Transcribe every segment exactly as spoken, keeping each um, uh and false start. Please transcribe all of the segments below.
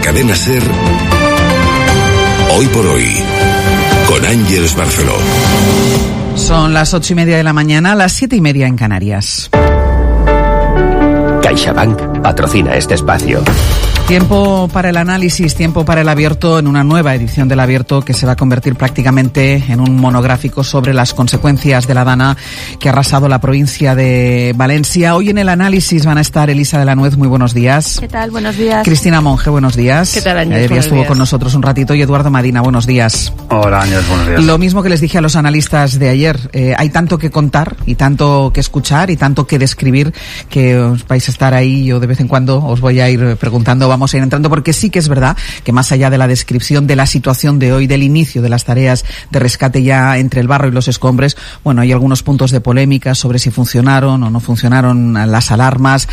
Cadena SER, Hoy por Hoy, con Ángeles Barceló. Son las ocho y media de la mañana, las siete y media en Canarias. CaixaBank patrocina este espacio. Tiempo para el análisis, tiempo para el Abierto, en una nueva edición del Abierto que se va a convertir prácticamente en un monográfico sobre las consecuencias de la Dana que ha arrasado la provincia de Valencia. Hoy en el análisis van a estar Elisa de la Nuez, muy buenos días. ¿Qué tal? Buenos días. Cristina Monge, buenos días. ¿Qué tal, Ángel? Ayer ya estuvo días. con nosotros un ratito. Y Eduardo Madina, buenos días. Hola, Ángel, buenos días. Lo mismo que les dije a los analistas de ayer, eh, hay tanto que contar y tanto que escuchar y tanto que describir que os vais a estar ahí. Yo de vez en cuando os voy a ir preguntando, vamos a ir entrando, porque sí que es verdad que más allá de la descripción de la situación de hoy, del inicio de las tareas de rescate ya entre el barro y los escombros, bueno, hay algunos puntos de polémica sobre si funcionaron o no funcionaron las alarmas,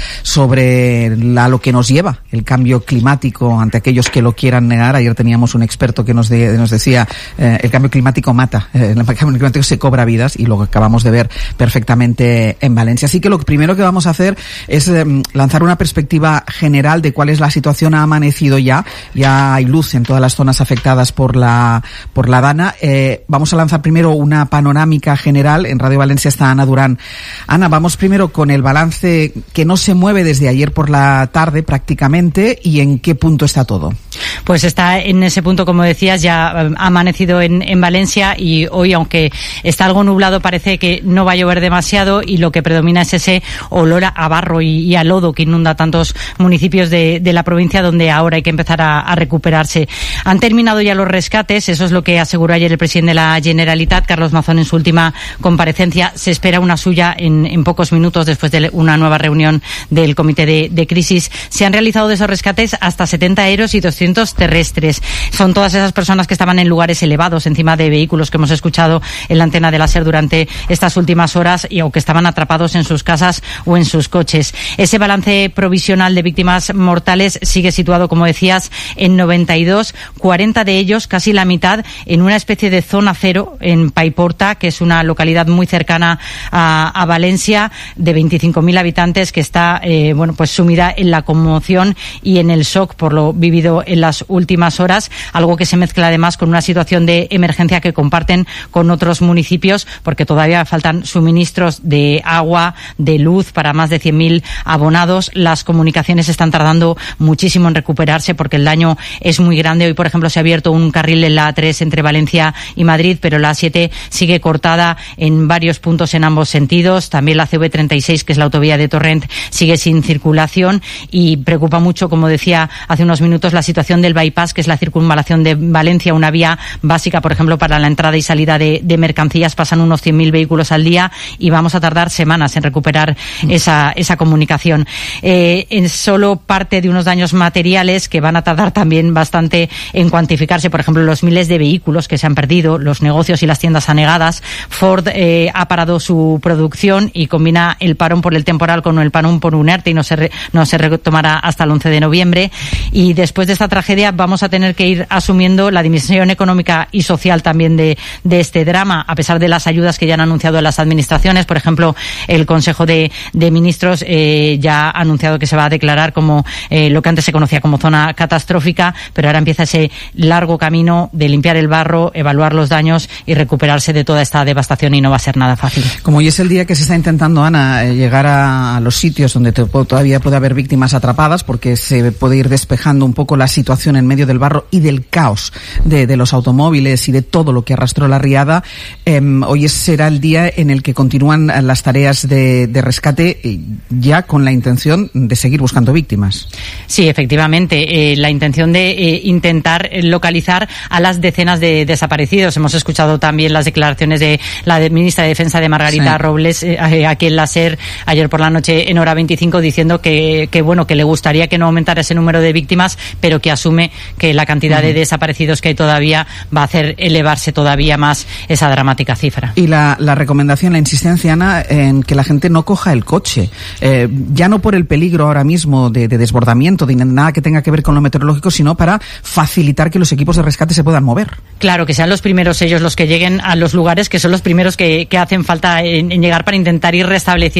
sobre la, lo que nos lleva el cambio climático ante aquellos que lo quieran negar. Ayer teníamos un experto que nos, de, nos decía eh, el cambio climático mata, eh, el cambio climático se cobra vidas, y lo que acabamos de ver perfectamente en Valencia. Así que lo primero que vamos a hacer es eh, lanzar una perspectiva general de cuál es la situación. Ha amanecido ya, ya hay luz en todas las zonas afectadas por la por la Dana. Eh, vamos a lanzar primero una panorámica general. En Radio Valencia está Ana Durán. Ana, vamos primero con el balance que no se mueve desde ayer por la tarde prácticamente, y en qué punto está todo. Pues está en ese punto, como decías, ya ha amanecido en, en Valencia, y hoy, aunque está algo nublado, parece que no va a llover demasiado, y lo que predomina es ese olor a barro y, y a lodo que inunda tantos municipios de, de la provincia, donde ahora hay que empezar a, a recuperarse. Han terminado ya los rescates, eso es lo que aseguró ayer el presidente de la Generalitat, Carlos Mazón, en su última comparecencia. Se espera una suya en, en pocos minutos, después de una nueva reunión del Comité de, de Crisis. Se han realizado de esos rescates hasta setenta aéreos y doscientos terrestres. Son todas esas personas que estaban en lugares elevados, encima de vehículos que hemos escuchado en la antena de la SER durante estas últimas horas, y o que estaban atrapados en sus casas o en sus coches. Ese balance provisional de víctimas mortales sigue situado, como decías, en noventa y dos, cuarenta de ellos, casi la mitad, en una especie de zona cero en Paiporta, que es una localidad muy cercana a, a Valencia, de veinticinco mil habitantes, que está eh, bueno, pues sumida en la conmoción y en el shock por lo vivido en las últimas horas, algo que se mezcla además con una situación de emergencia que comparten con otros municipios, porque todavía faltan suministros de agua, de luz para más de cien mil abonados. Las comunicaciones están tardando muchísimo en recuperarse porque el daño es muy grande. Hoy, por ejemplo, se ha abierto un carril en la A tres entre Valencia y Madrid, pero la A siete sigue cortada en varios puntos en ambos sentidos. También la C V treinta y seis, que es la autovía de Torrent, sigue sin circulación, y preocupa mucho, como decía hace unos minutos, la situación del bypass, que es la circunvalación de Valencia, una vía básica, por ejemplo, para la entrada y salida de, de mercancías. Pasan unos cien mil vehículos al día y vamos a tardar semanas en recuperar esa, esa comunicación. Eh, en solo parte de unos daños materiales que van a tardar también bastante en cuantificarse, por ejemplo, los miles de vehículos que se han perdido, los negocios y las tiendas anegadas. Ford eh, ha parado su producción y combina el parón por el temporal con el parón por un ERTE, y no se, re, no se retomará hasta el once de noviembre. Y después de esta tragedia vamos a tener que ir asumiendo la dimensión económica y social también de, de este drama, a pesar de las ayudas que ya han anunciado las administraciones. Por ejemplo, el Consejo de, de Ministros eh, ya ha anunciado que se va a declarar como eh, lo que antes se conocía como zona catastrófica, pero ahora empieza ese largo camino de limpiar el barro, evaluar los daños y recuperarse de toda esta devastación, y no va a ser nada fácil. Como hoy es el día que se está intentando, Ana, llegar a, a los sitios donde te, todavía puede haber víctimas atrapadas, porque se puede ir despejando un poco la situación en medio del barro y del caos de, de los automóviles y de todo lo que arrastró la riada. Eh, hoy será el día en el que continúan las tareas de, de rescate, ya con la intención de seguir buscando víctimas. Sí, efectivamente, eh, la intención de eh, intentar localizar a las decenas de desaparecidos. Hemos escuchado también las declaraciones de la ministra de Defensa, de Margarita sí. Robles, eh, aquí en la SER ayer por la noche en hora veinticinco, diciendo que, que bueno, que le gustaría que no aumentara ese número de víctimas, pero que asume que la cantidad uh-huh. de desaparecidos que hay todavía va a hacer elevarse todavía más esa dramática cifra. Y la, la recomendación, la insistencia, Ana, en que la gente no coja el coche, eh, ya no por el peligro ahora mismo de, de desbordamiento, de nada que tenga que ver con lo meteorológico, sino para facilitar que los equipos de rescate se puedan mover. Claro, que sean los primeros ellos los que lleguen a los lugares, que son los primeros que, que hacen falta en, en llegar para intentar ir restableciendo